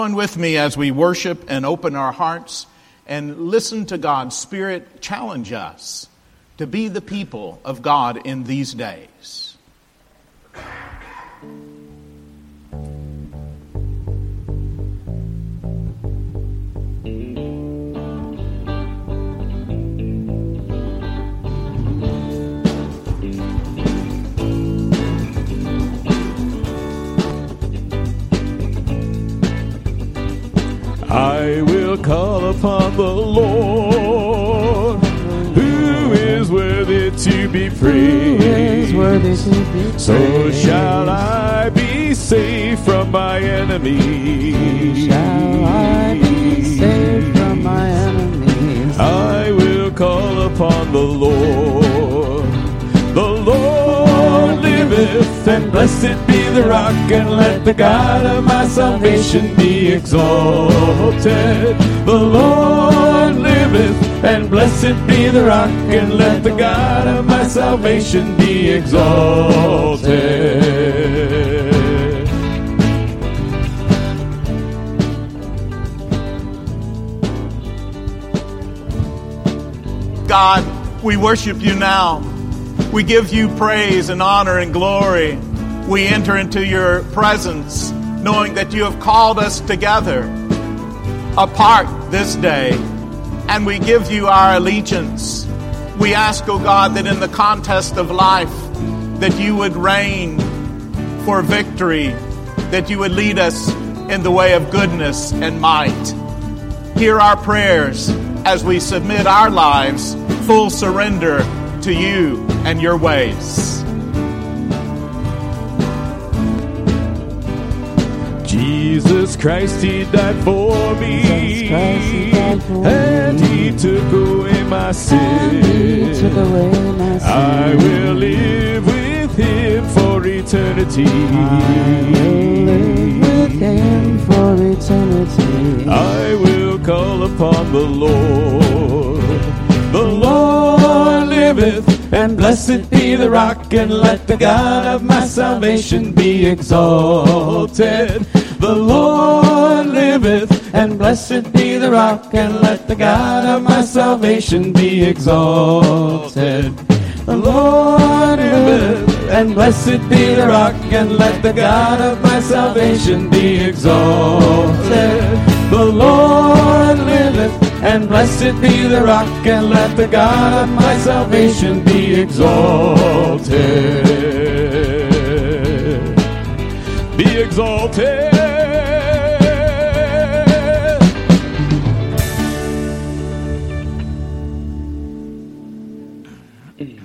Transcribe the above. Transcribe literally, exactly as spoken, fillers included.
Join with me as we worship and open our hearts and listen to God's Spirit challenge us to be the people of God in these days. I will call upon the Lord, who is worthy to be praised. So shall I be saved from my enemies. Shall I be saved from my enemies? I will call upon the Lord. The Lord liveth, and blessed be the rock, and let the God of my salvation be exalted. The Lord liveth, and blessed be the rock, and let the God of my salvation be exalted. God, we worship you now. We give you praise and honor and glory. We enter into your presence knowing that you have called us together apart this day, and we give you our allegiance. We ask, O God, that in the contest of life, that you would reign for victory, that you would lead us in the way of goodness and might. Hear our prayers as we submit our lives, full surrender to you and your ways. Jesus Christ, he died for me, Christ, he died for and me. he took away my And sin. he took away my sin. I will live with him for eternity. I will live with him for eternity. I will call upon the Lord. The Lord liveth, and blessed be the rock, and let the God of my salvation be exalted. The Lord liveth, and blessed be the rock, and let the God of my salvation be exalted. The Lord liveth, and blessed be the rock, and let the God of my salvation be exalted. The Lord liveth, and blessed be the rock, and let the God of my salvation be exalted. Be exalted.